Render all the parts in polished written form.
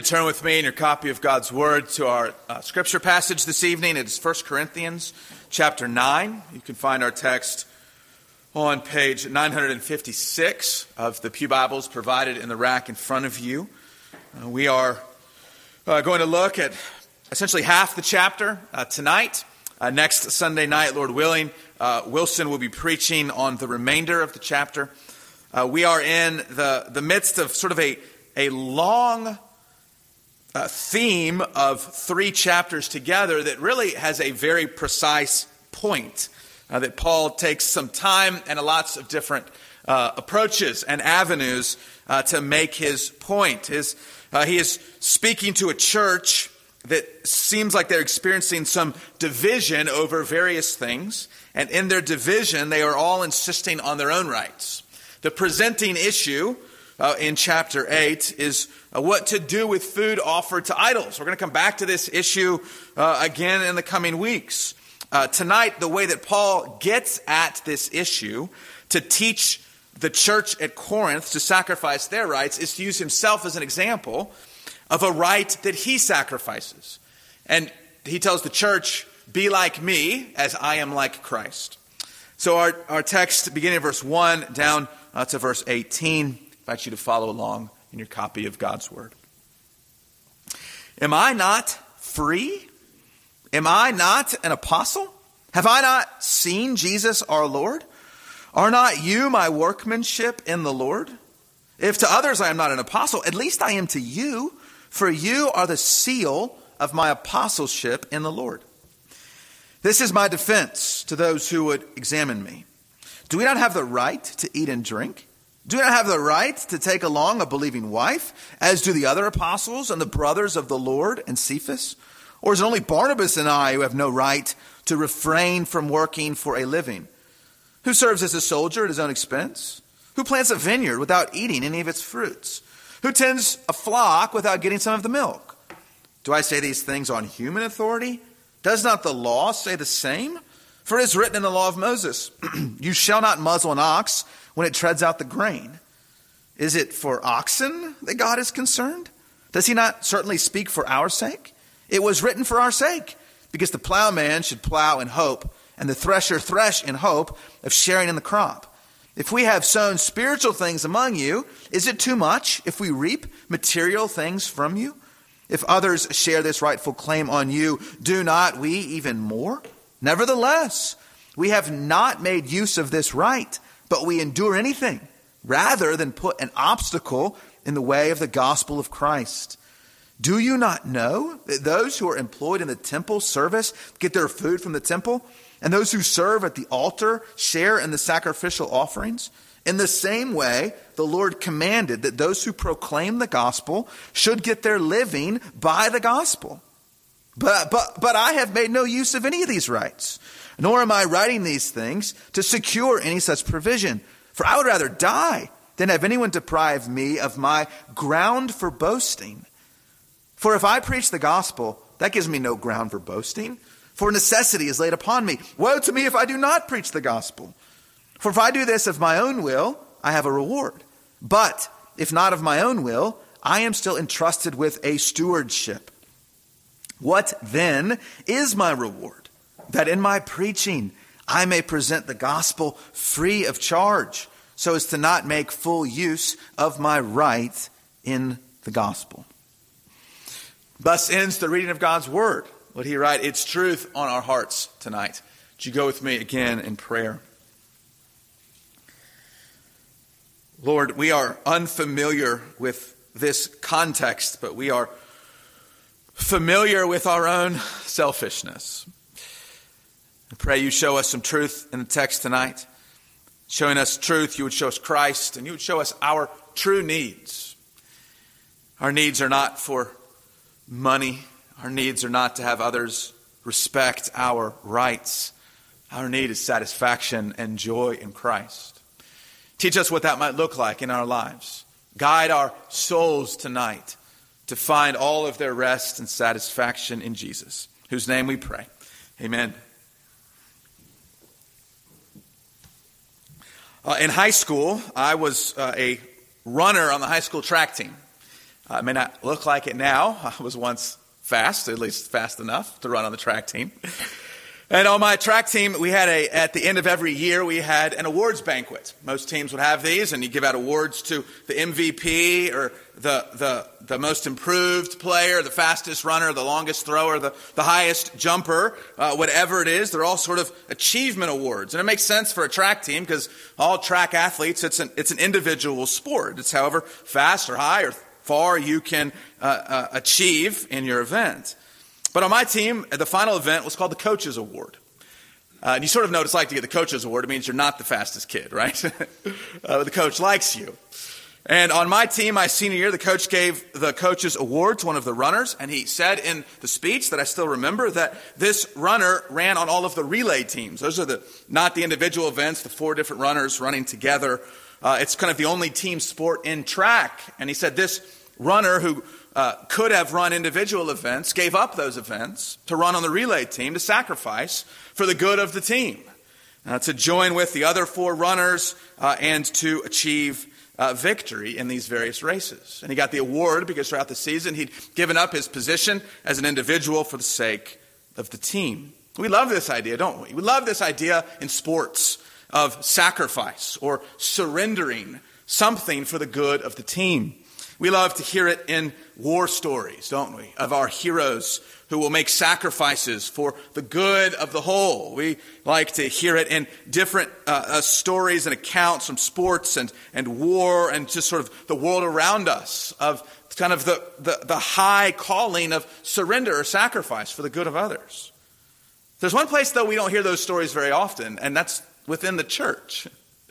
Turn with me in your copy of God's Word to our scripture passage this evening. It is 1 Corinthians chapter 9. You can find our text on page 956 of the Pew Bibles provided in the rack in front of you. We are going to look at essentially half the chapter tonight. Next Sunday night, Lord willing, Wilson will be preaching on the remainder of the chapter. We are in the midst of sort of a long theme of 3 chapters together that really has a very precise point that Paul takes some time and lots of different approaches and avenues to make his point. He is speaking to a church that seems like they're experiencing some division over various things, and in their division they are all insisting on their own rights. The presenting issue in chapter 8 is what to do with food offered to idols. We're going to come back to this issue again in the coming weeks. Tonight, the way that Paul gets at this issue to teach the church at Corinth to sacrifice their rights is to use himself as an example of a right that he sacrifices. And he tells the church, be like me as I am like Christ. So our text, beginning in verse 1 down to verse 18, I invite you to follow along in your copy of God's Word. Am I not free? Am I not an apostle? Have I not seen Jesus our Lord? Are not you my workmanship in the Lord? If to others I am not an apostle, at least I am to you, for you are the seal of my apostleship in the Lord. This is my defense to those who would examine me. Do we not have the right to eat and drink? Do we not have the right to take along a believing wife, as do the other apostles and the brothers of the Lord and Cephas? Or is it only Barnabas and I who have no right to refrain from working for a living? Who serves as a soldier at his own expense? Who plants a vineyard without eating any of its fruits? Who tends a flock without getting some of the milk? Do I say these things on human authority? Does not the law say the same? For it is written in the law of Moses, you shall not muzzle an ox when it treads out the grain. Is it for oxen that God is concerned? Does he not certainly speak for our sake? It was written for our sake, because the plowman should plow in hope, and the thresher thresh in hope of sharing in the crop. If we have sown spiritual things among you, is it too much if we reap material things from you? If others share this rightful claim on you, do not we even more? Nevertheless, we have not made use of this right, but we endure anything rather than put an obstacle in the way of the gospel of Christ. Do you not know that those who are employed in the temple service get their food from the temple, and those who serve at the altar share in the sacrificial offerings? In the same way, the Lord commanded that those who proclaim the gospel should get their living by the gospel. But I have made no use of any of these rights, nor am I writing these things to secure any such provision. For I would rather die than have anyone deprive me of my ground for boasting. For if I preach the gospel, that gives me no ground for boasting, for necessity is laid upon me. Woe to me if I do not preach the gospel. For if I do this of my own will, I have a reward. But if not of my own will, I am still entrusted with a stewardship. What then is my reward? That in my preaching I may present the gospel free of charge, so as to not make full use of my right in the gospel. Thus ends the reading of God's word. Let he write its truth on our hearts tonight. Would you go with me again in prayer? Lord, we are unfamiliar with this context, but we are familiar with our own selfishness. I pray you show us some truth in the text tonight. Showing us truth, you would show us Christ, and you would show us our true needs. Our needs are not for money. Our needs are not to have others respect our rights. Our need is satisfaction and joy in Christ. Teach us what that might look like in our lives. Guide our souls tonight to find all of their rest and satisfaction in Jesus, whose name we pray. Amen. In high school, I was a runner on the high school track team. It may not look like it now. I was once fast, at least fast enough to run on the track team. And on my track team, we had at the end of every year, we had an awards banquet. Most teams would have these, and you give out awards to the MVP or the most improved player, the fastest runner, the longest thrower, the highest jumper, whatever it is. They're all sort of achievement awards. And it makes sense for a track team because all track athletes, it's an individual sport. It's however fast or high or far you can achieve in your event. But on my team, the final event was called the Coaches Award. And you sort of know what it's like to get the Coaches Award. It means you're not the fastest kid, right? The coach likes you. And on my team, my senior year, the coach gave the Coaches Award to one of the runners. And he said in the speech that I still remember that this runner ran on all of the relay teams. Those are not the individual events, the 4 different runners running together. It's kind of the only team sport in track. And he said this runner who could have run individual events, gave up those events to run on the relay team, to sacrifice for the good of the team, to join with the other 4 runners and to achieve victory in these various races. And he got the award because throughout the season he'd given up his position as an individual for the sake of the team. We love this idea, don't we? We love this idea in sports of sacrifice or surrendering something for the good of the team. We love to hear it in war stories, don't we? Of our heroes who will make sacrifices for the good of the whole. We like to hear it in different stories and accounts from sports and war and just sort of the world around us of kind of the high calling of surrender or sacrifice for the good of others. There's one place, though, we don't hear those stories very often, and that's within the church.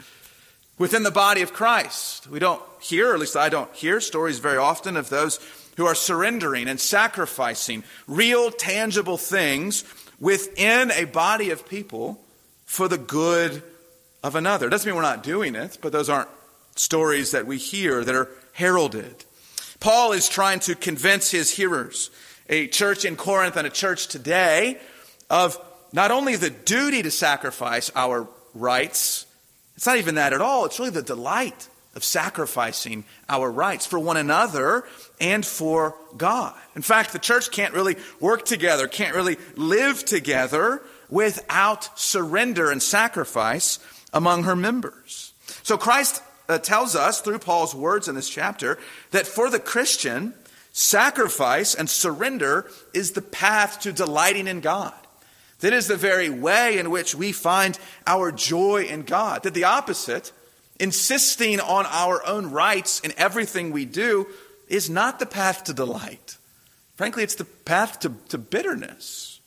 Within the body of Christ, we don't hear, or at least I don't hear, stories very often of those who are surrendering and sacrificing real, tangible things within a body of people for the good of another. It doesn't mean we're not doing it, but those aren't stories that we hear that are heralded. Paul is trying to convince his hearers, a church in Corinth and a church today, of not only the duty to sacrifice our rights. It's not even that at all. It's really the delight of sacrificing our rights for one another and for God. In fact, the church can't really work together, can't really live together without surrender and sacrifice among her members. So Christ tells us through Paul's words in this chapter that for the Christian, sacrifice and surrender is the path to delighting in God. That is the very way in which we find our joy in God. That the opposite, insisting on our own rights in everything we do, is not the path to delight. Frankly, it's the path to bitterness.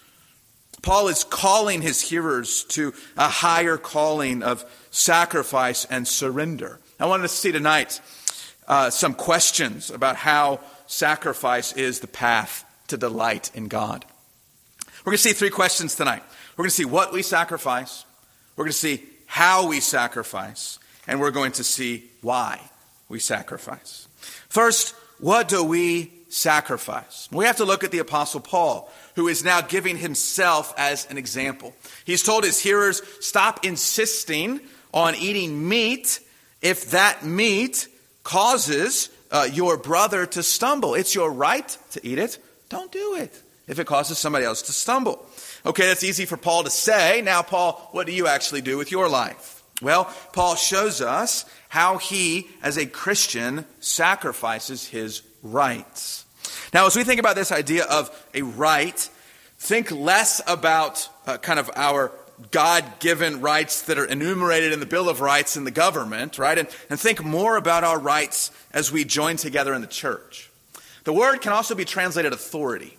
Paul is calling his hearers to a higher calling of sacrifice and surrender. I wanted to see tonight some questions about how sacrifice is the path to delight in God. We're going to see 3 questions tonight. We're going to see what we sacrifice, we're going to see how we sacrifice, and we're going to see why we sacrifice. First, what do we sacrifice? We have to look at the Apostle Paul, who is now giving himself as an example. He's told his hearers, stop insisting on eating meat if that meat causes your brother to stumble. It's your right to eat it. Don't do it if it causes somebody else to stumble. Okay, that's easy for Paul to say. Now, Paul, what do you actually do with your life? Well, Paul shows us how he, as a Christian, sacrifices his rights. Now, as we think about this idea of a right, think less about kind of our God-given rights that are enumerated in the Bill of Rights in the government, right? And think more about our rights as we join together in the church. The word can also be translated authority.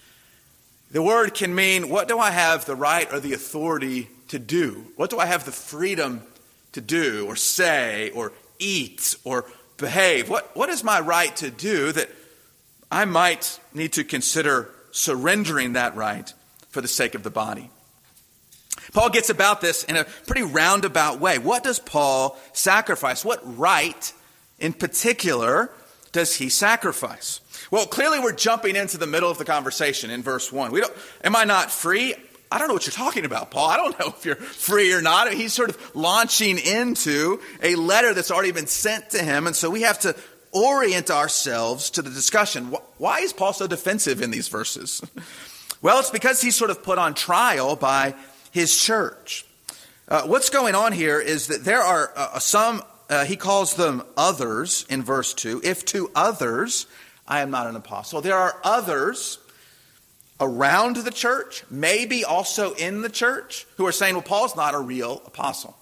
The word can mean, what do I have the right or the authority to do? What do I have the freedom to do or say or eat or behave? What is my right to do that I might need to consider surrendering that right for the sake of the body? Paul gets about this in a pretty roundabout way. What does Paul sacrifice? What right in particular does he sacrifice? Well, clearly we're jumping into the middle of the conversation in verse 1. Am I not free? I don't know what you're talking about, Paul. I don't know if you're free or not. He's sort of launching into a letter that's already been sent to him. And so we have to orient ourselves to the discussion. Why is Paul so defensive in these verses? Well, it's because he's sort of put on trial by his church. What's going on here is that there are some, he calls them others in verse 2. If to others I am not an apostle. There are others around the church, maybe also in the church, who are saying, well, Paul's not a real apostle.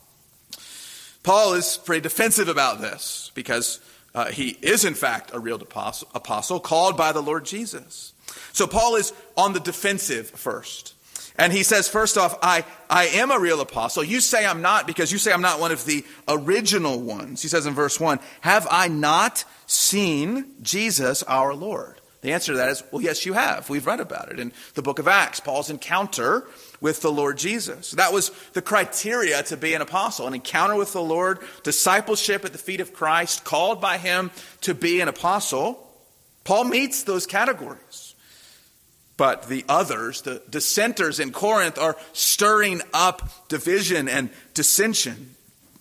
Paul is pretty defensive about this because he is, in fact, a real apostle called by the Lord Jesus. So Paul is on the defensive first. And he says, first off, I am a real apostle. You say I'm not because you say I'm not one of the original ones. He says in verse 1, have I not seen Jesus our Lord? The answer to that is, well, yes, you have. We've read about it in the book of Acts, Paul's encounter with the Lord Jesus. That was the criteria to be an apostle, an encounter with the Lord, discipleship at the feet of Christ, called by him to be an apostle. Paul meets those categories. But the others, the dissenters in Corinth, are stirring up division and dissension.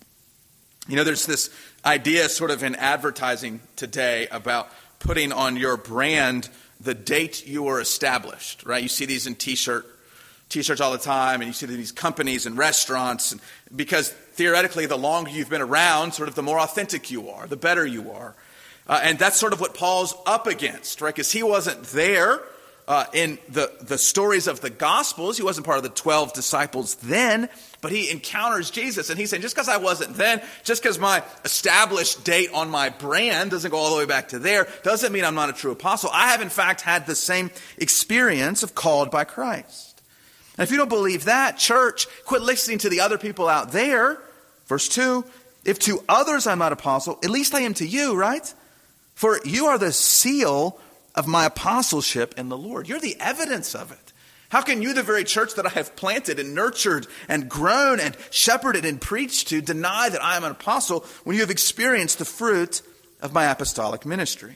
You know, there's this idea sort of in advertising today about putting on your brand the date you were established, right? You see these in t-shirts all the time, and you see these companies and restaurants, because theoretically the longer you've been around, sort of the more authentic you are, the better you are. And that's sort of what Paul's up against, right? Because he wasn't there in the stories of the Gospels. He wasn't part of the 12 disciples then, but he encounters Jesus. And he's saying, just because I wasn't then, just because my established date on my brand doesn't go all the way back to there, doesn't mean I'm not a true apostle. I have, in fact, had the same experience of called by Christ. And if you don't believe that, church, quit listening to the other people out there. Verse 2, if to others I'm not apostle, at least I am to you, right? For you are the seal of my apostleship in the Lord. You're the evidence of it. How can you, the very church that I have planted and nurtured and grown and shepherded and preached to, deny that I am an apostle when you have experienced the fruit of my apostolic ministry?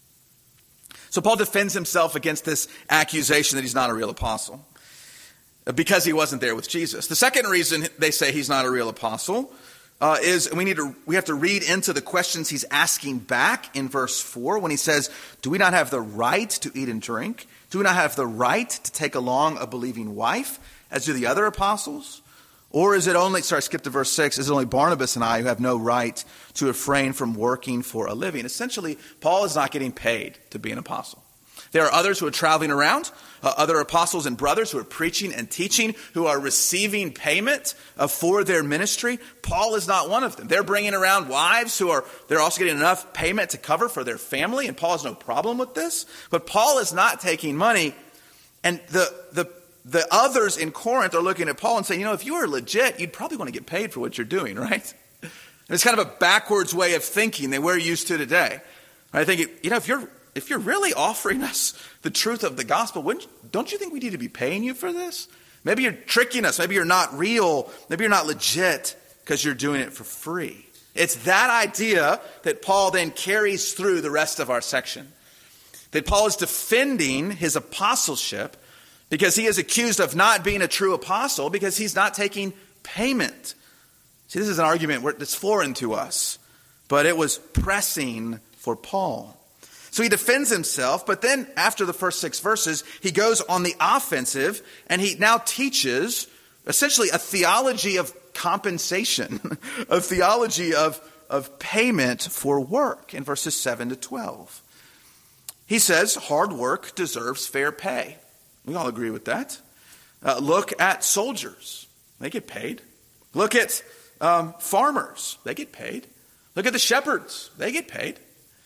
So Paul defends himself against this accusation that he's not a real apostle because he wasn't there with Jesus. The second reason they say he's not a real apostle is we have to read into the questions he's asking back in verse 4 when he says, do we not have the right to eat and drink? Do we not have the right to take along a believing wife, as do the other apostles? Or is it only, skip to verse 6, is it only Barnabas and I who have no right to refrain from working for a living? Essentially, Paul is not getting paid to be an apostle. There are others who are traveling around, other apostles and brothers who are preaching and teaching, who are receiving payment for their ministry. Paul is not one of them. They're bringing around wives they're also getting enough payment to cover for their family, and Paul has no problem with this. But Paul is not taking money, and the others in Corinth are looking at Paul and saying, if you were legit, you'd probably want to get paid for what you're doing, right? And it's kind of a backwards way of thinking that we're used to today. I think, if you're really offering us the truth of the gospel, don't you think we need to be paying you for this? Maybe you're tricking us. Maybe you're not real. Maybe you're not legit because you're doing it for free. It's that idea that Paul then carries through the rest of our section. That Paul is defending his apostleship because he is accused of not being a true apostle because he's not taking payment. See, this is an argument that's foreign to us, but it was pressing for Paul. So he defends himself, but then after the first 6 verses, he goes on the offensive, and he now teaches essentially a theology of compensation, a theology of payment for work in verses 7 to 12. He says hard work deserves fair pay. We all agree with that. Look at soldiers. They get paid. Look at farmers. They get paid. Look at the shepherds. They get paid.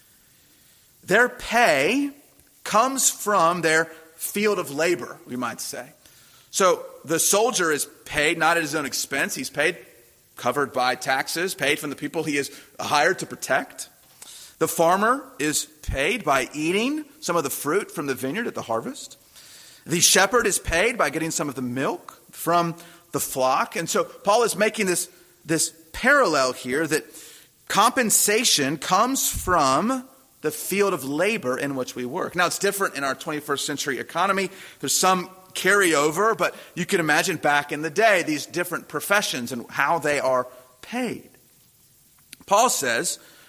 Their pay comes from their field of labor, we might say. So the soldier is paid not at his own expense. He's paid, covered by taxes, paid from the people he is hired to protect. The farmer is paid by eating some of the fruit from the vineyard at the harvest. The shepherd is paid by getting some of the milk from the flock. And so Paul is making this parallel here that compensation comes from the field of labor in which we work. Now, it's different in our 21st century economy. There's some carryover, but you can imagine back in the day, these different professions and how they are paid. Paul says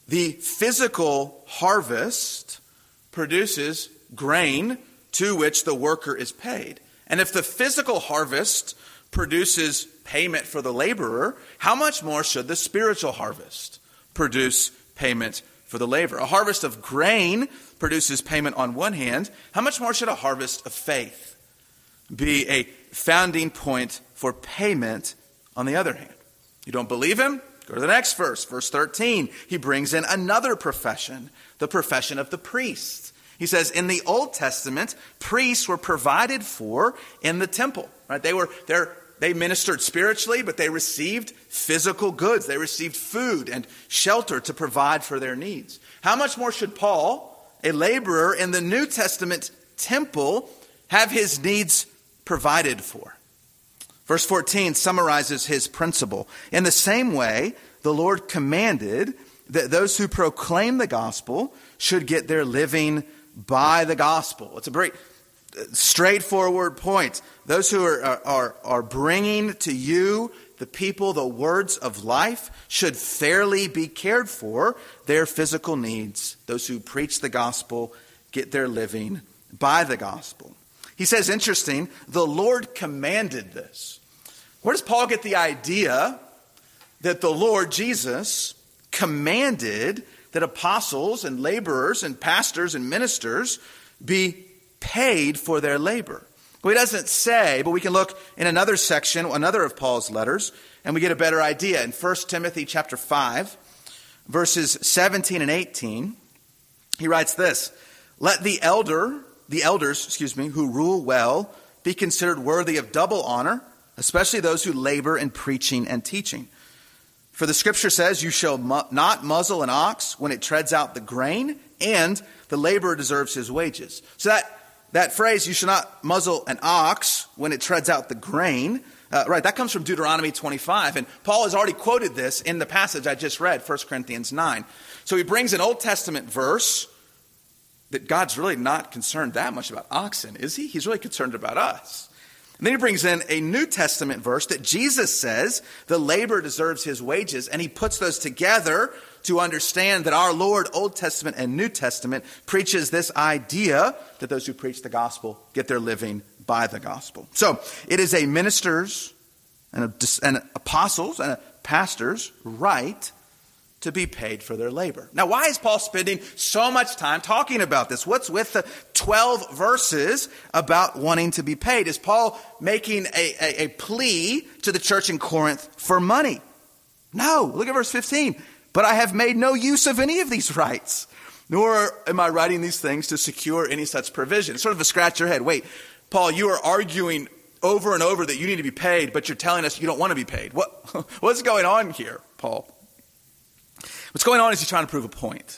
The physical harvest produces grain to which the worker is paid. And if the physical harvest produces payment for the laborer, how much more should the spiritual harvest produce payment for the laborer? A harvest of grain produces payment on one hand. How much more should a harvest of faith be a founding point for payment on the other hand? You don't believe him? Go to the next verse, verse 13. He brings in another profession, the profession of the priest. He says, in the Old Testament, priests were provided for in the temple. Right? They ministered spiritually, but they received physical goods. They received food and shelter to provide for their needs. How much more should Paul, a laborer in the New Testament temple, have his needs provided for? Verse 14 summarizes his principle. In the same way, the Lord commanded that those who proclaim the gospel should get their living by the gospel. It's a very straightforward point. Those who are bringing to you, the people, the words of life, should fairly be cared for. Their physical needs. Those who preach the gospel get their living by the gospel. He says, interesting, the Lord commanded this. Where does Paul get the idea that the Lord Jesus commanded that apostles and laborers and pastors and ministers be paid for their labor? Well, he doesn't say, but we can look in another section, another of Paul's letters, and we get a better idea. In 1 Timothy chapter 5, verses 17 and 18, he writes this, let the elders, who rule well, be considered worthy of double honor, especially those who labor in preaching and teaching. For the scripture says, you shall not muzzle an ox when it treads out the grain, and the laborer deserves his wages. So that phrase, you shall not muzzle an ox when it treads out the grain, that comes from Deuteronomy 25. And Paul has already quoted this in the passage I just read, 1 Corinthians 9. So he brings an Old Testament verse that God's really not concerned that much about oxen, is he? He's really concerned about us. And then he brings in a New Testament verse that Jesus says the laborer deserves his wages, and he puts those together to understand that our Lord, Old Testament and New Testament, preaches this idea that those who preach the gospel get their living by the gospel. So it is a minister's and apostles and a pastor's right to be paid for their labor. Now, why is Paul spending so much time talking about this? What's with the 12 verses about wanting to be paid? Is Paul making a plea to the church in Corinth for money? No. Look at verse 15. But I have made no use of any of these rights, nor am I writing these things to secure any such provision. Sort of a scratch your head. Wait, Paul, you are arguing over and over that you need to be paid, but you're telling us you don't want to be paid. What's going on here, Paul? What's going on is he's trying to prove a point.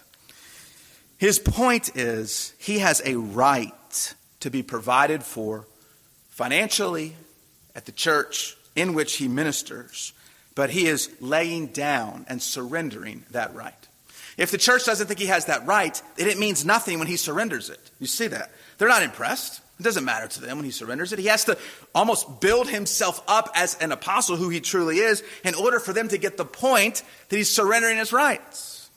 His point is he has a right to be provided for financially at the church in which he ministers, but he is laying down and surrendering that right. If the church doesn't think he has that right, then it means nothing when he surrenders it. You see that? They're not impressed. It doesn't matter to them when he surrenders it. He has to almost build himself up as an apostle who he truly is in order for them to get the point that he's surrendering his rights.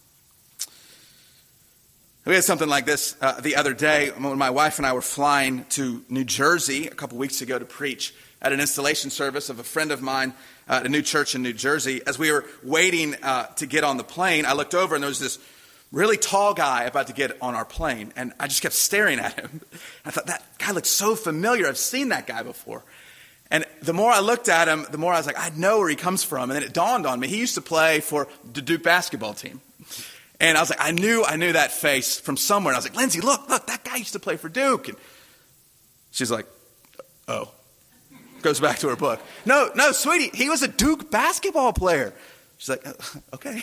We had something like this the other day when my wife and I were flying to New Jersey a couple weeks ago to preach at an installation service of a friend of mine at a new church in New Jersey. As we were waiting to get on the plane, I looked over and there was this really tall guy about to get on our plane. And I just kept staring at him. I thought, that guy looks so familiar. I've seen that guy before. And the more I looked at him, the more I was like, I know where he comes from. And then it dawned on me. He used to play for the Duke basketball team. And I was like, I knew that face from somewhere. And I was like, Lindsay, look, that guy used to play for Duke. And she's like, oh. Goes back to her book. No, sweetie, he was a Duke basketball player. She's like, okay.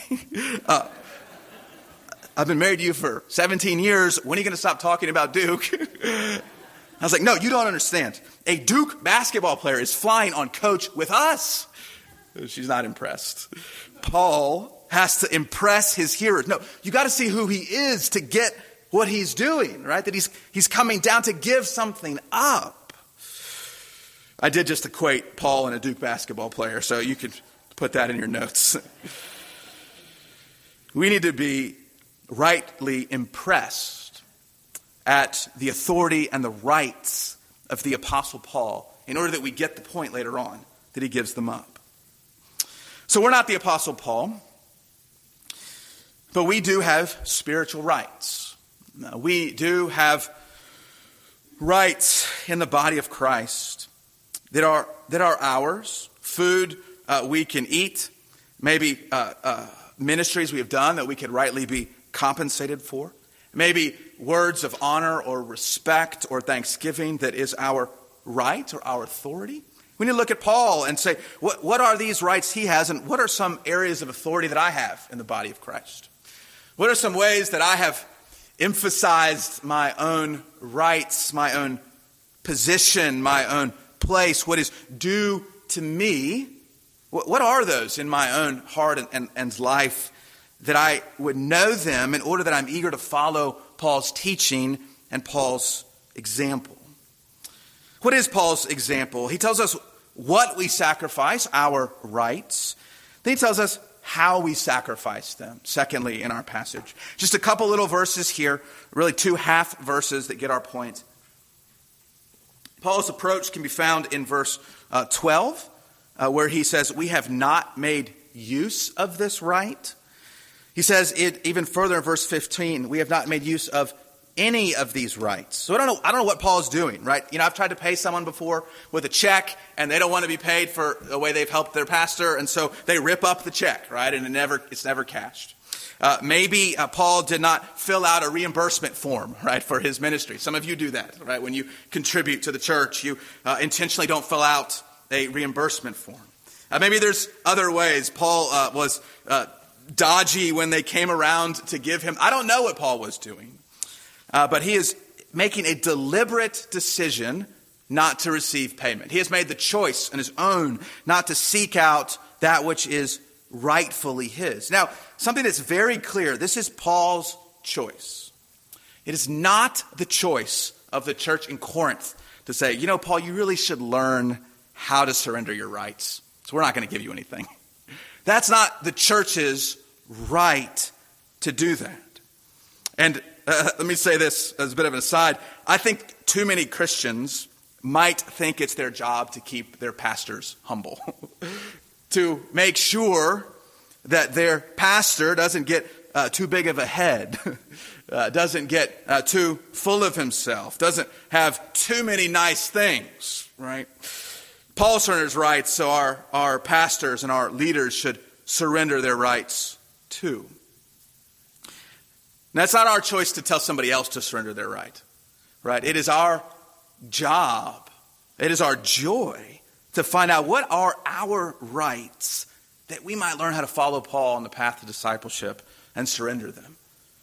I've been married to you for 17 years. When are you going to stop talking about Duke? I was like, no, you don't understand. A Duke basketball player is flying on coach with us. She's not impressed. Paul has to impress his hearers. No, you got to see who he is to get what he's doing, right? That he's coming down to give something up. I did just equate Paul and a Duke basketball player, so you could put that in your notes. We need to be rightly impressed at the authority and the rights of the Apostle Paul in order that we get the point later on that he gives them up. So we're not the Apostle Paul, but we do have spiritual rights. We do have rights in the body of Christ that are ours. Food we can eat, maybe ministries we have done that we could rightly be compensated for, maybe words of honor or respect or thanksgiving that is our right or our authority. We need to look at Paul and say, what are these rights he has, and what are some areas of authority that I have in the body of Christ? What are some ways that I have emphasized my own rights, my own position, my own place, what is due to me? What are those in my own heart and life that I would know them in order that I'm eager to follow Paul's teaching and Paul's example? What is Paul's example? He tells us what we sacrifice, our rights. Then he tells us how we sacrifice them, secondly, in our passage. Just a couple little verses here, really two half verses that get our point. Paul's approach can be found in verse 12, where he says, we have not made use of this right. He says it even further in verse 15, we have not made use of any of these rights. So I don't know what Paul's doing, right? I've tried to pay someone before with a check, and they don't want to be paid for the way they've helped their pastor, and so they rip up the check, right? And it's never cashed. Maybe Paul did not fill out a reimbursement form, right, for his ministry. Some of you do that, right? When you contribute to the church, you intentionally don't fill out a reimbursement form. Maybe there's other ways. Paul was dodgy when they came around to give him. I don't know what Paul was doing. But he is making a deliberate decision not to receive payment. He has made the choice on his own not to seek out that which is rightfully his. Now, something that's very clear, this is Paul's choice. It is not the choice of the church in Corinth to say, Paul, you really should learn how to surrender your rights. So we're not going to give you anything. That's not the church's right to do that. And let me say this as a bit of an aside. I think too many Christians might think it's their job to keep their pastors humble, to make sure that their pastor doesn't get too big of a head, doesn't get too full of himself, doesn't have too many nice things, right? Paul surrenders rights, so our pastors and our leaders should surrender their rights too. Now, it's not our choice to tell somebody else to surrender their right? It is our job, it is our joy to find out what are our rights that we might learn how to follow Paul on the path to discipleship and surrender them.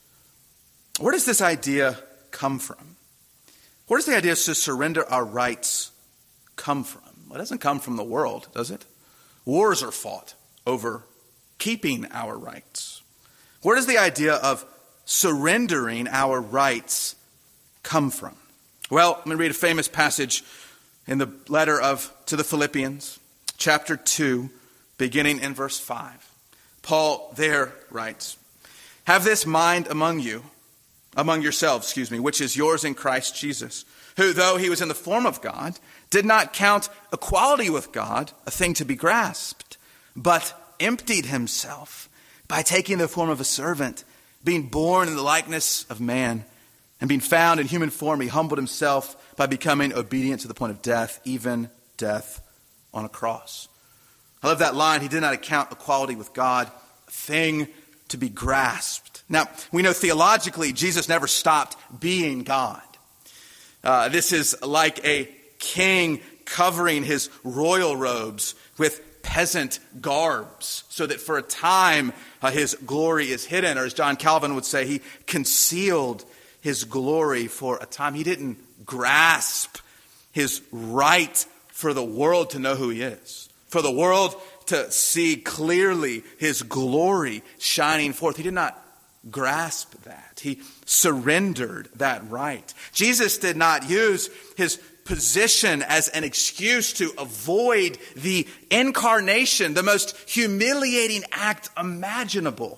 Where does this idea come from? Where does the idea to surrender our rights come from? Well, it doesn't come from the world, does it? Wars are fought over keeping our rights. Where does the idea of surrendering our rights come from? Well, I'm going to read a famous passage in the letter to the Philippians, chapter 2, beginning in verse 5. Paul there writes, "Have this mind among yourselves, which is yours in Christ Jesus, who, though he was in the form of God, did not count equality with God a thing to be grasped, but emptied himself by taking the form of a servant, being born in the likeness of man, and being found in human form, he humbled himself by becoming obedient to the point of death, even death on a cross." I love that line. He did not account equality with God a thing to be grasped. Now, we know theologically, Jesus never stopped being God. This is like a king covering his royal robes with peasant garbs, so that for a time his glory is hidden. Or as John Calvin would say, he concealed his glory for a time. He didn't grasp his right for the world to know who he is, for the world to see clearly his glory shining forth. He did not grasp that. He surrendered that right. Jesus did not use his position as an excuse to avoid the incarnation, the most humiliating act imaginable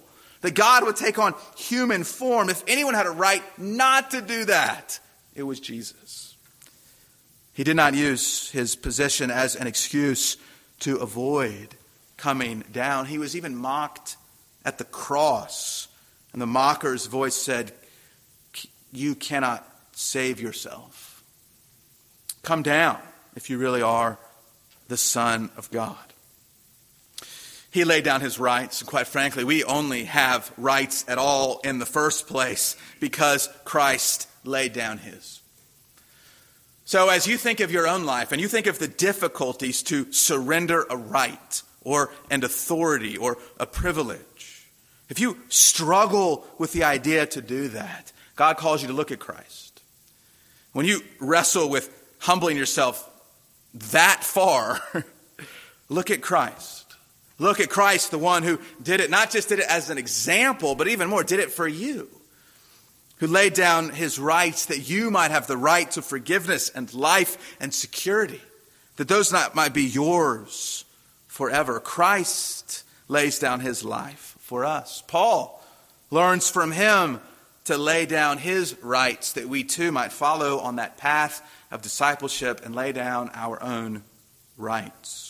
that God would take on human form. If anyone had a right not to do that, it was Jesus. He did not use his position as an excuse to avoid coming down. He was even mocked at the cross. And the mocker's voice said, "You cannot save yourself. Come down if you really are the Son of God." He laid down his rights. And quite frankly, we only have rights at all in the first place because Christ laid down his. So as you think of your own life and you think of the difficulties to surrender a right or an authority or a privilege, if you struggle with the idea to do that, God calls you to look at Christ. When you wrestle with humbling yourself that far, look at Christ. Look at Christ, the one who did it, not just did it as an example, but even more, did it for you. Who laid down his rights that you might have the right to forgiveness and life and security. That those might be yours forever. Christ lays down his life for us. Paul learns from him to lay down his rights that we too might follow on that path of discipleship and lay down our own rights.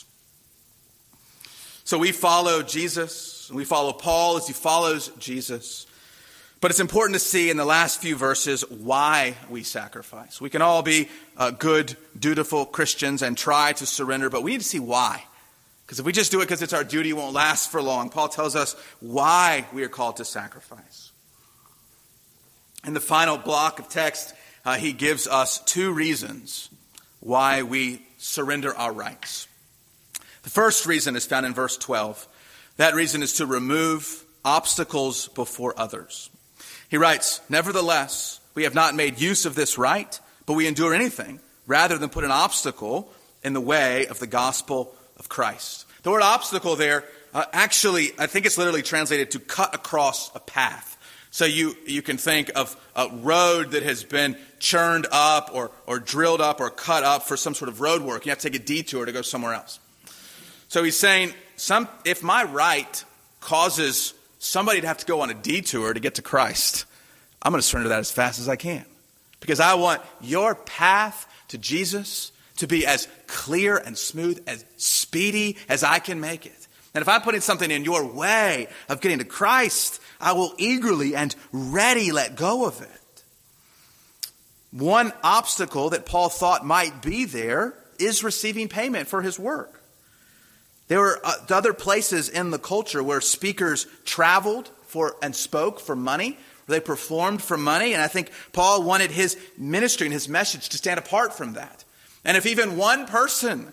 So we follow Jesus, and we follow Paul as he follows Jesus. But it's important to see in the last few verses why we sacrifice. We can all be good, dutiful Christians and try to surrender, but we need to see why. Because if we just do it because it's our duty, it won't last for long. Paul tells us why we are called to sacrifice. In the final block of text, he gives us two reasons why we surrender our rights. The first reason is found in verse 12. That reason is to remove obstacles before others. He writes, "Nevertheless, we have not made use of this right, but we endure anything rather than put an obstacle in the way of the gospel of Christ." The word obstacle there, actually, I think it's literally translated to cut across a path. So you can think of a road that has been churned up or drilled up or cut up for some sort of road work. You have to take a detour to go somewhere else. So he's saying, if my right causes somebody to have to go on a detour to get to Christ, I'm going to surrender that as fast as I can. Because I want your path to Jesus to be as clear and smooth, as speedy as I can make it. And if I'm putting something in your way of getting to Christ, I will eagerly and ready let go of it. One obstacle that Paul thought might be there is receiving payment for his work. There were other places in the culture where speakers traveled and spoke for money. They performed for money. And I think Paul wanted his ministry and his message to stand apart from that. And if even one person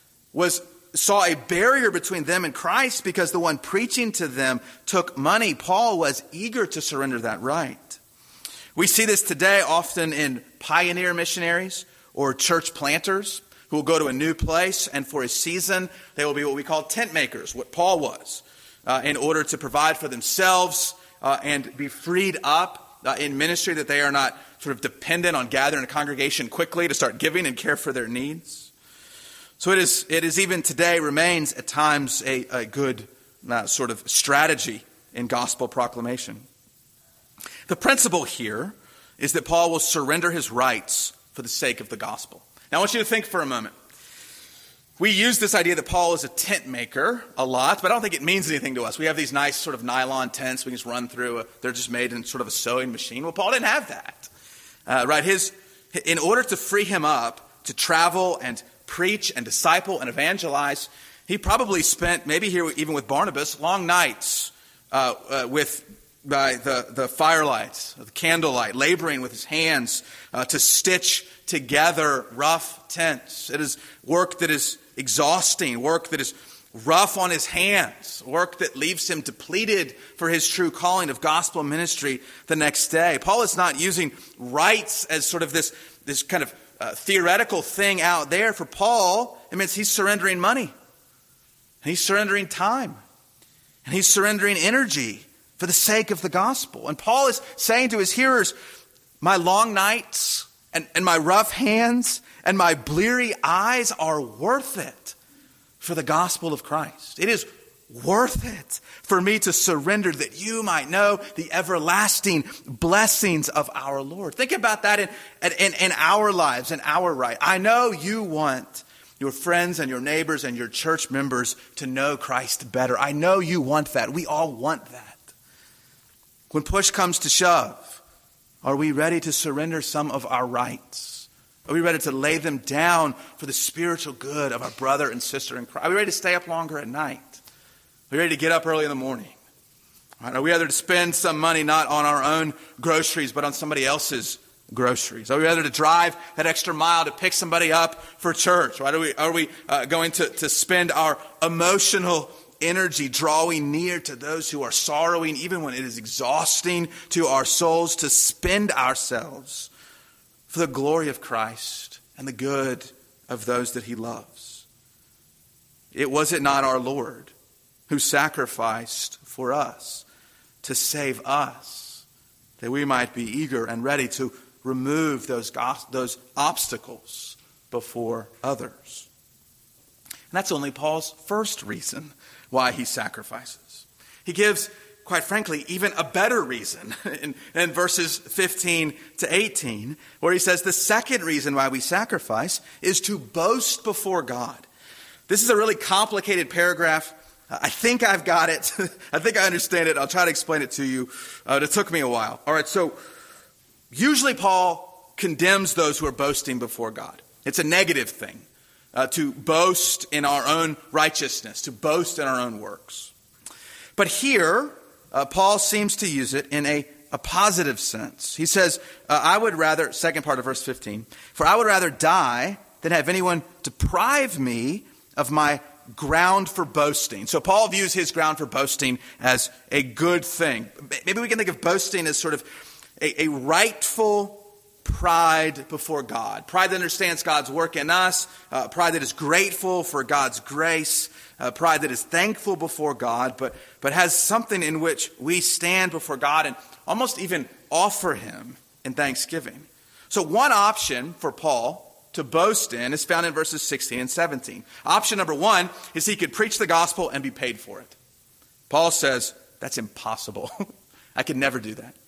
saw a barrier between them and Christ because the one preaching to them took money, Paul was eager to surrender that right. We see this today often in pioneer missionaries or church planters who will go to a new place, and for a season, they will be what we call tent makers, what Paul was, in order to provide for themselves and be freed up in ministry, that they are not sort of dependent on gathering a congregation quickly to start giving and care for their needs. So it is even today remains at times a good sort of strategy in gospel proclamation. The principle here is that Paul will surrender his rights for the sake of the gospel. Now, I want you to think for a moment. We use this idea that Paul is a tent maker a lot, but I don't think it means anything to us. We have these nice sort of nylon tents we can just run through. They're just made in sort of a sewing machine. Well, Paul didn't have that. Right? In order to free him up to travel and preach and disciple and evangelize, he probably spent, maybe here even with Barnabas, long nights by the firelight, the candlelight, laboring with his hands to stitch together rough tents. It is work that is exhausting, work that is rough on his hands, work that leaves him depleted for his true calling of gospel ministry the next day. Paul is not using rights as sort of this kind of theoretical thing out there. For Paul, it means he's surrendering money, and he's surrendering time, and he's surrendering energy for the sake of the gospel. And Paul is saying to his hearers, my long nights and my rough hands and my bleary eyes are worth it for the gospel of Christ. It is worth it for me to surrender that you might know the everlasting blessings of our Lord. Think about that in our lives, in our right. I know you want your friends and your neighbors and your church members to know Christ better. I know you want that. We all want that. When push comes to shove, are we ready to surrender some of our rights? Are we ready to lay them down for the spiritual good of our brother and sister in Christ? Are we ready to stay up longer at night? Are we ready to get up early in the morning? Are we ready to spend some money not on our own groceries, but on somebody else's groceries? Are we ready to drive that extra mile to pick somebody up for church? Right? Are we going to spend our emotional energy drawing near to those who are sorrowing, even when it is exhausting to our souls, to spend ourselves for the glory of Christ and the good of those that he loves? Was it not our Lord who sacrificed for us to save us, that we might be eager and ready to remove those obstacles before others? And that's only Paul's first reason why he sacrifices. He gives, quite frankly, even a better reason in verses 15 to 18, where he says the second reason why we sacrifice is to boast before God. This is a really complicated paragraph. I think I've got it. I think I understand it. I'll try to explain it to you. It took me a while. All right, so usually Paul condemns those who are boasting before God. It's a negative thing to boast in our own righteousness, to boast in our own works. But here, Paul seems to use it in a positive sense. He says, I would rather, second part of verse 15, for I would rather die than have anyone deprive me of my ground for boasting. So Paul views his ground for boasting as a good thing. Maybe we can think of boasting as sort of a rightful pride before God. Pride that understands God's work in us. Pride that is grateful for God's grace. Pride that is thankful before God, but has something in which we stand before God and almost even offer him in thanksgiving. So one option for Paul to boast in is found in verses 16 and 17. Option number one is he could preach the gospel and be paid for it. Paul says, that's impossible. I could never do that.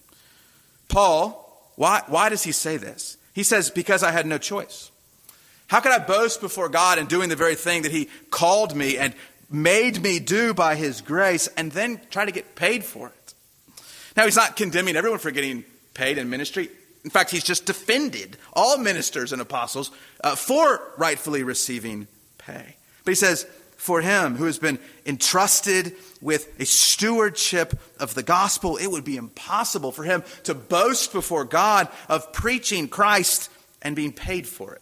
Paul, why does he say this? He says, because I had no choice. How could I boast before God in doing the very thing that he called me and made me do by his grace and then try to get paid for it? Now, he's not condemning everyone for getting paid in ministry. In fact, he's just defended all ministers and apostles for rightfully receiving pay. But he says, for him who has been entrusted with a stewardship of the gospel, it would be impossible for him to boast before God of preaching Christ and being paid for it.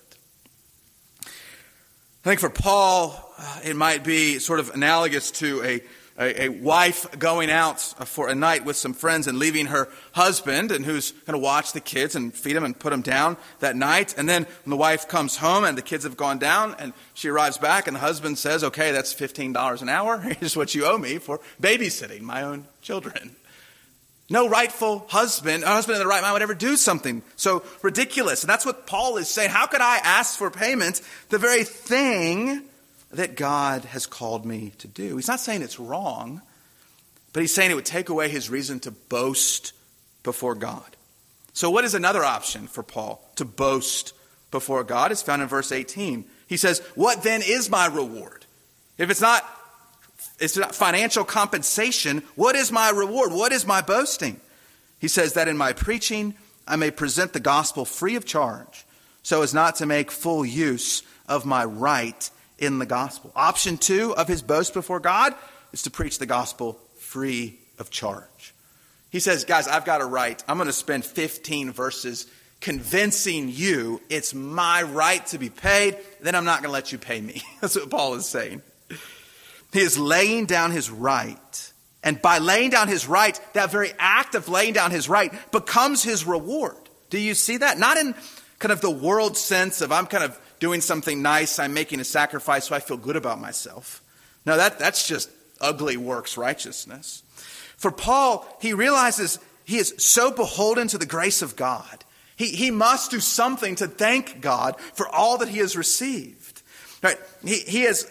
I think for Paul, it might be sort of analogous to a wife going out for a night with some friends and leaving her husband, and who's going to watch the kids and feed them and put them down that night. And then when the wife comes home and the kids have gone down and she arrives back and the husband says, okay, that's $15 an hour. Here's what you owe me for babysitting my own children. No rightful husband, a husband in the right mind would ever do something so ridiculous. And that's what Paul is saying. How could I ask for payment, the very thing that God has called me to do? He's not saying it's wrong, but he's saying it would take away his reason to boast before God. So what is another option for Paul to boast before God? It's found in verse 18. He says, what then is my reward? If it's not financial compensation, what is my reward? What is my boasting? He says that in my preaching, I may present the gospel free of charge, so as not to make full use of my right in the gospel. Option 2 of his boast before God is to preach the gospel free of charge. He says, guys, I've got a right. I'm going to spend 15 verses convincing you it's my right to be paid. Then I'm not going to let you pay me. That's what Paul is saying. He is laying down his right. And by laying down his right, that very act of laying down his right becomes his reward. Do you see that? Not in kind of the world sense of I'm kind of doing something nice, I'm making a sacrifice so I feel good about myself. No, that's just ugly works righteousness. For Paul, he realizes he is so beholden to the grace of God. He must do something to thank God for all that he has received. Right? He is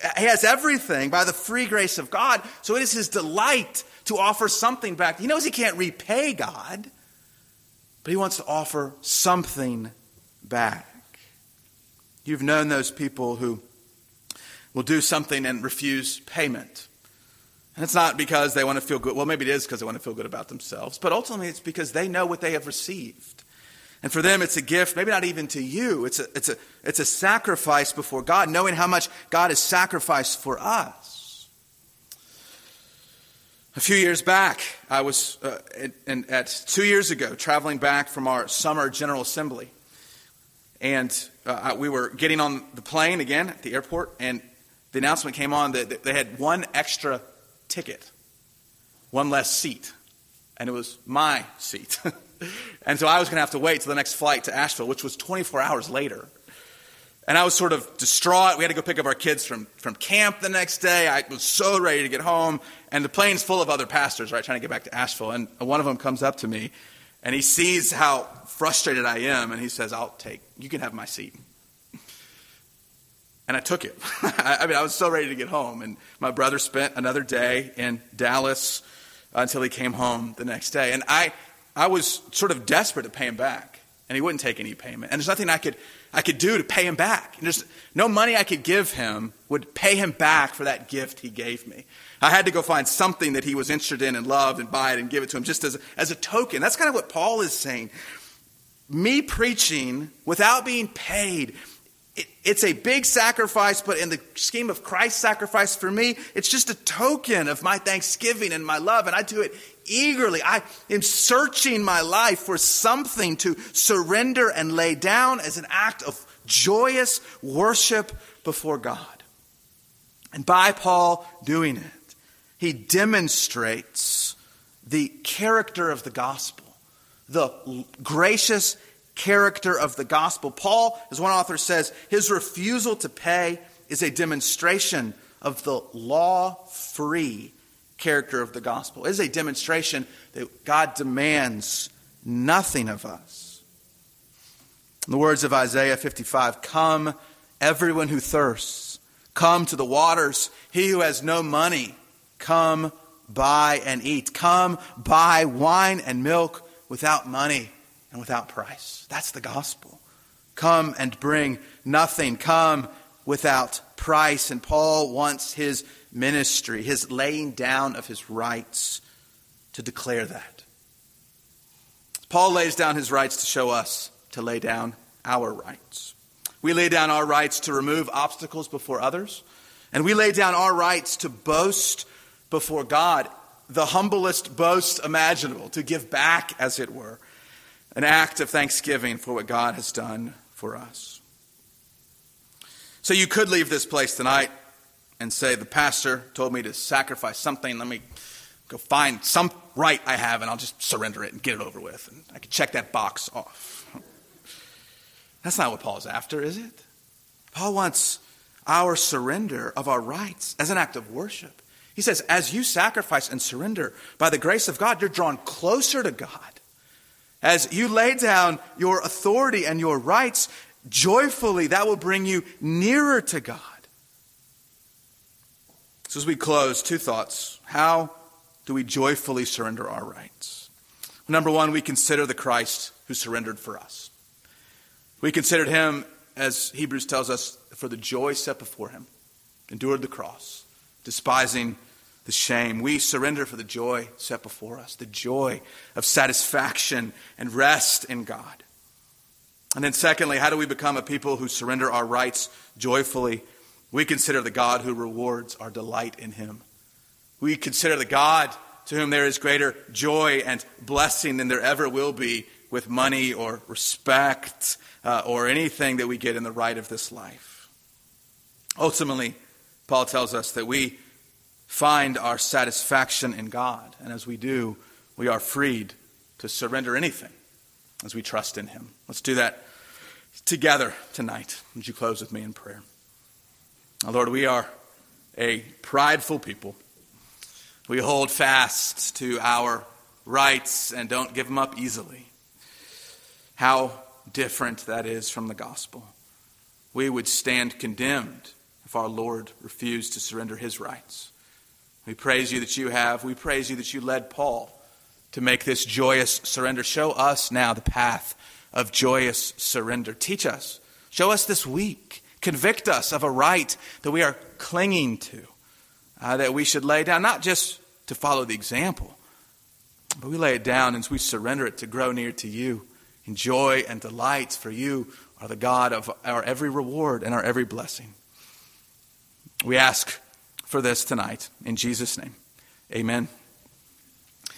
He has everything by the free grace of God. So it is his delight to offer something back. He knows he can't repay God, but he wants to offer something back. You've known those people who will do something and refuse payment. And it's not because they want to feel good. Well, maybe it is because they want to feel good about themselves. But ultimately, it's because they know what they have received. And for them, it's a gift, maybe not even to you. It's a sacrifice before God, knowing how much God has sacrificed for us. A few years back, I was, 2 years ago, traveling back from our summer General Assembly. And we were getting on the plane again at the airport, and the announcement came on that they had one extra ticket, one less seat. And it was my seat. And so I was going to have to wait till the next flight to Asheville, which was 24 hours later. And I was sort of distraught. We had to go pick up our kids from camp the next day. I was so ready to get home. And the plane's full of other pastors, right, trying to get back to Asheville. And one of them comes up to me, and he sees how frustrated I am. And he says, you can have my seat. And I took it. I was so ready to get home. And my brother spent another day in Dallas until he came home the next day. And I was sort of desperate to pay him back, and he wouldn't take any payment. And there's nothing I could do to pay him back. And there's no money I could give him would pay him back for that gift he gave me. I had to go find something that he was interested in and loved and buy it and give it to him just as a token. That's kind of what Paul is saying. Me preaching without being paid, it's a big sacrifice, but in the scheme of Christ's sacrifice for me, it's just a token of my thanksgiving and my love, and I do it eagerly. I am searching my life for something to surrender and lay down as an act of joyous worship before God. And by Paul doing it, he demonstrates the character of the gospel, the gracious character of the gospel. Paul, as one author says, his refusal to pay is a demonstration of the law-free character of the gospel. It is a demonstration that God demands nothing of us. In the words of Isaiah 55, "Come, everyone who thirsts, come to the waters. He who has no money, come buy and eat. Come buy wine and milk without money and without price." That's the gospel. Come and bring nothing. Come without price. And Paul wants his ministry, his laying down of his rights, to declare that. Paul lays down his rights to show us to lay down our rights. We lay down our rights to remove obstacles before others, and we lay down our rights to boast before God, the humblest boast imaginable, to give back, as it were, an act of thanksgiving for what God has done for us. So you could leave this place tonight and say, the pastor told me to sacrifice something. Let me go find some right I have, and I'll just surrender it and get it over with. And I can check that box off. That's not what Paul's after, is it? Paul wants our surrender of our rights as an act of worship. He says, as you sacrifice and surrender by the grace of God, you're drawn closer to God. As you lay down your authority and your rights, joyfully, that will bring you nearer to God. So as we close, two thoughts. How do we joyfully surrender our rights? Number one, we consider the Christ who surrendered for us. We considered him, as Hebrews tells us, for the joy set before him, endured the cross, despising the shame. We surrender for the joy set before us, the joy of satisfaction and rest in God. And then secondly, how do we become a people who surrender our rights joyfully? We consider the God who rewards our delight in him. We consider the God to whom there is greater joy and blessing than there ever will be with money or respect or anything that we get in the right of this life. Ultimately, Paul tells us that we find our satisfaction in God. And as we do, we are freed to surrender anything as we trust in him. Let's do that together tonight. Would you close with me in prayer? Now, Lord, we are a prideful people. We hold fast to our rights and don't give them up easily. How different that is from the gospel. We would stand condemned if our Lord refused to surrender his rights. We praise you that you have. We praise you that you led Paul to make this joyous surrender. Show us now the path of joyous surrender. Teach us. Show us this week. Convict us of a right that we are clinging to, that we should lay down, not just to follow the example, but we lay it down and we surrender it to grow near to you in joy and delights, for you are the God of our every reward and our every blessing. We ask for this tonight in Jesus' name. Amen.